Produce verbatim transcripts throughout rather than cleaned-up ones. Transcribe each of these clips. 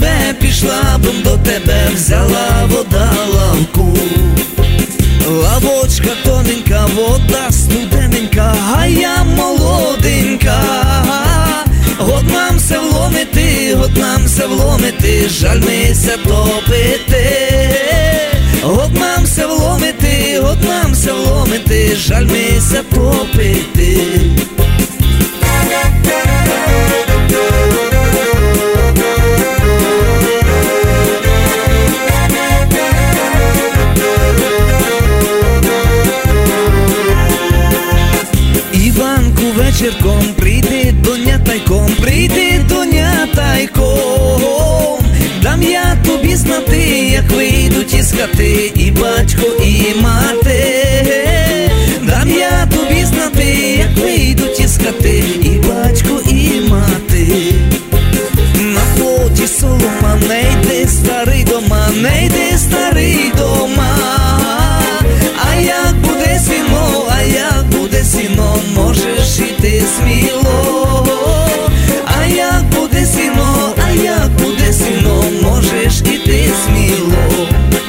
тебе, пішла б до тебе, взяла вода лавку. Лавочка тоненька, вода студененька, а я молоденька. Год нам се вломити, год нам се вломити, жаль ми се топити. Год нам се вломити, год нам се вломити, жаль ми се топити. Іванку вечірком прийди доня тайком, прийди доня тайком. Дам я тобі знати, як вийдуть із хати і батько, і мати. Дам я тобі знати, як вийдуть із хати і батько, і мати. На плоті солома, не йди старий дома, не йди старий дома. А як буде сіно, а як буде сіно, можеш іти сміло. А як буде сіно, а як буде сіно, можеш іти сміло.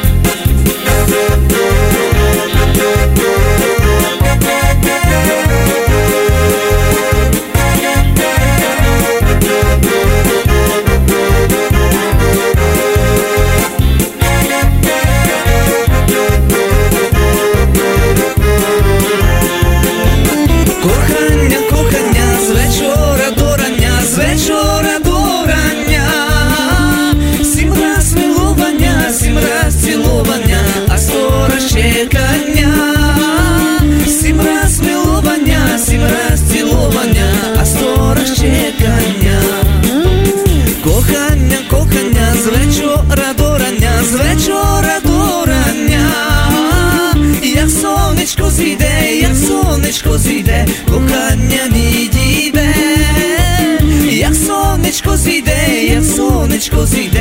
Кохання, кохання, з вечора до рання, з вечора до рання. Сім раз милування, сім раз цілування, а сто раз чекання. Сім раз милування, сім раз цілування, а сто раз чекання. Кохання, кохання, з вечора до рання, з вечора до рання. Як сонечко зійде, як сонечко зійде, кохання не дійде. Як сонечко зійде, як сонечко зійде,